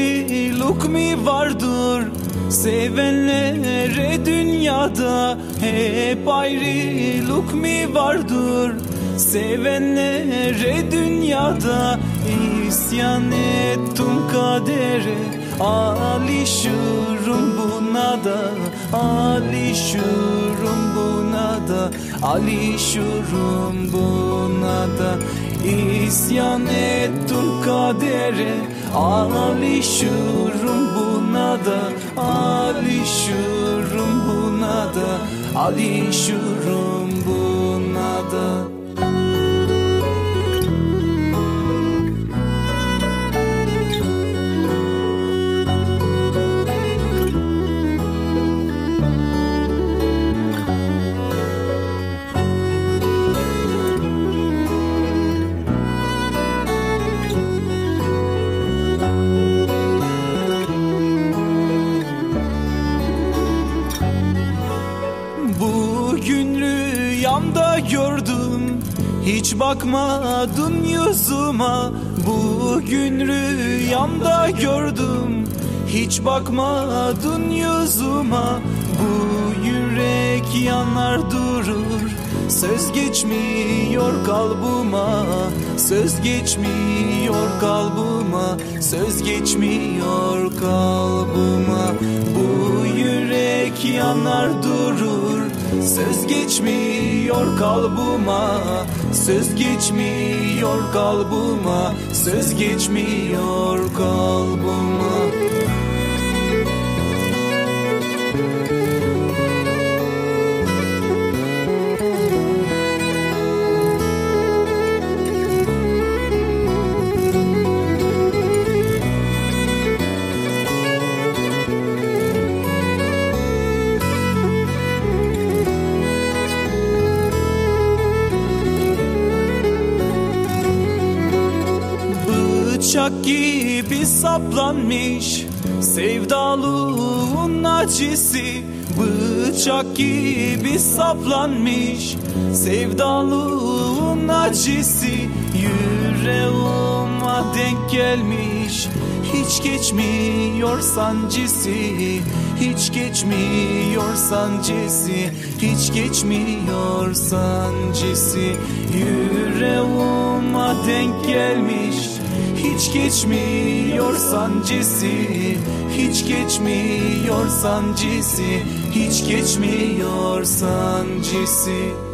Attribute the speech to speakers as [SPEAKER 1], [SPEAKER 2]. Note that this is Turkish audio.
[SPEAKER 1] ayrılık mı vardır? Sevenlere dünyada hep ayrılık mı vardır? Sevenlere dünyada isyan ettim kadere. Alışırım buna da, alışırım buna da, alışırım buna da. İsyan ettim kadere, alışırım buna da, alışırım buna da, alışırım buna da. Bugün rüyamda gördüm, hiç bakmadın yüzüme. Bugün rüyamda gördüm, hiç bakmadın yüzüme. Bu yürek yanar durur, söz geçmiyor kalbıma. Söz geçmiyor kalbıma, söz geçmiyor kalbıma. Bu yürek yanar durur, söz geçmiyor kalbıma. Söz geçmiyor kalbıma, söz geçmiyor kalbıma. Bıçak gibi saplanmış sevdalığın acısı. Bıçak gibi saplanmış sevdalığın acısı. Yüreğime denk gelmiş, hiç geçmiyor sancısı. Hiç geçmiyor sancısı, hiç geçmiyor sancısı. Yüreğime denk gelmiş, hiç geçmiyor sancısı, hiç geçmiyor sancısı, hiç geçmiyor sancısı.